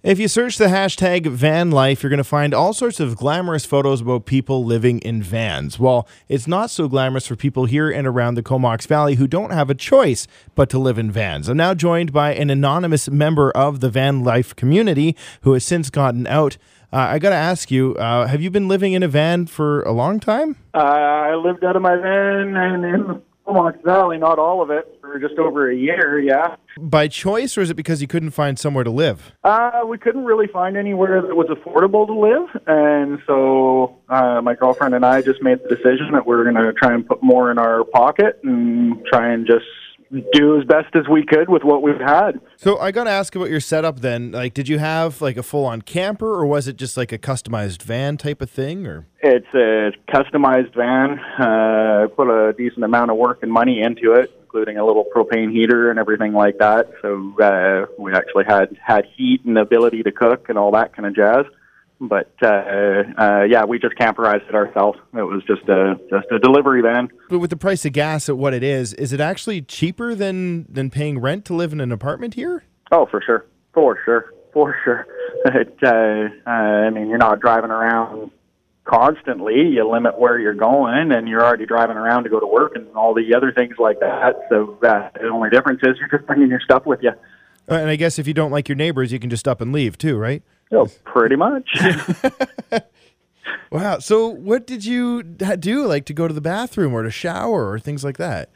If you search the hashtag van life, you're going to find all sorts of glamorous photos about people living in vans. Well, it's not so glamorous for people here and around the Comox Valley who don't have a choice but to live in vans. I'm now joined by an anonymous member of the van life community who has since gotten out. I got to ask you, have you been living in a van for a long time? I lived out of my van and in the Comox Valley, not all of it, for just over a year, yeah. By choice, or is it because you couldn't find somewhere to live? We couldn't really find anywhere that was affordable to live, and so my girlfriend and I just made the decision that we were going to try and put more in our pocket and try and just do as best as we could with what we've had. So I got to ask about your setup then. Like, did you have like a full-on camper, or was it just like a customized van type of thing? Or it's a customized van. Put a decent amount of work and money into it, including a little propane heater and everything like that. So we actually had heat and the ability to cook and all that kind of jazz. But yeah, we just camperized it ourselves. It was just a delivery van. But with the price of gas at what it is it actually cheaper than paying rent to live in an apartment here? Oh, for sure. I mean, you're not driving around constantly. You limit where you're going, and you're already driving around to go to work and all the other things like that. So the only difference is you're just bringing your stuff with you. And I guess if you don't like your neighbors, you can just up and leave too, right? Oh, pretty much. Wow. So what did you do, like to go to the bathroom or to shower or things like that?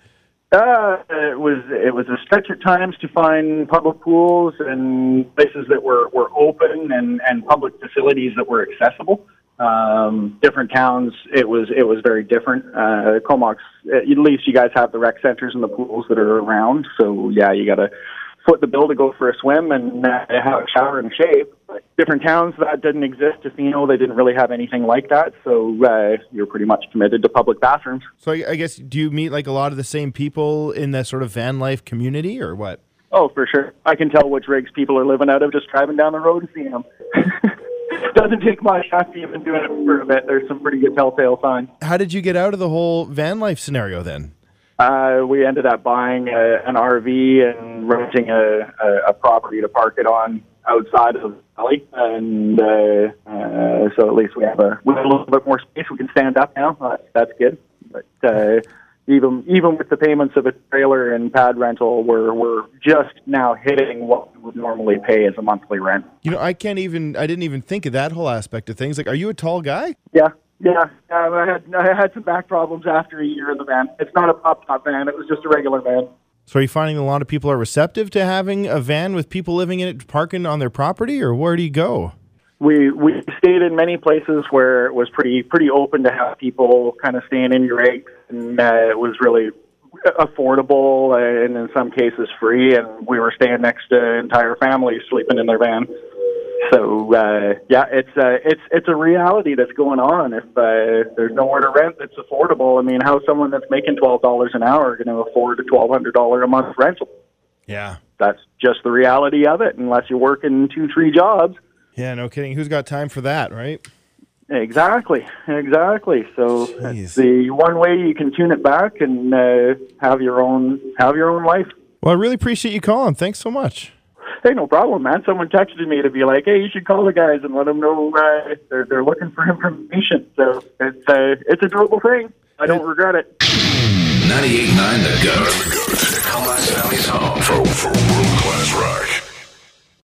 It was a stretch at times to find public pools and places that were open and public facilities that were accessible. Different towns, it was very different. Comox, at least you guys have the rec centers and the pools that are around. So yeah, you got to foot the bill to go for a swim and have a shower and shave. But different towns, that didn't exist. Tofino, they didn't really have anything like that. So you're pretty much committed to public bathrooms. So I guess, do you meet like a lot of the same people in that sort of van life community or what? Oh, for sure. I can tell which rigs people are living out of just driving down the road and seeing them. Doesn't take much after you've been doing it for a bit. There's some pretty good telltale signs. How did you get out of the whole van life scenario then? We ended up buying an RV and renting a property to park it on outside of the valley, and so at least we have a little bit more space. We can stand up now. That's good. But even with the payments of a trailer and pad rental, we're just now hitting what we would normally pay as a monthly rent. You know, I didn't even think of that whole aspect of things. Like, are you a tall guy? Yeah. I had some back problems after a year in the van. It's not a pop-top van. It was just a regular van. So are you finding a lot of people are receptive to having a van with people living in it, parking on their property, or where do you go? We stayed in many places where it was pretty open to have people kind of staying in your rigs, and it was really affordable and in some cases free, and we were staying next to entire families sleeping in their van. So yeah, it's a reality that's going on. If there's nowhere to rent that's affordable, I mean, how's someone that's making $12 an hour going to afford a $1,200 a month rental? Yeah, that's just the reality of it. Unless you're working 2-3 jobs. Yeah, no kidding. Who's got time for that, right? Exactly. So Jeez. The one way you can tune it back and have your own life. Well, I really appreciate you calling. Thanks so much. Hey, no problem, man. Someone texted me to be like, hey, you should call the guys and let them know they're looking for information. So it's a doable thing. I don't regret it. 98.9 The Goat. Comox Valley's home for world-class rock.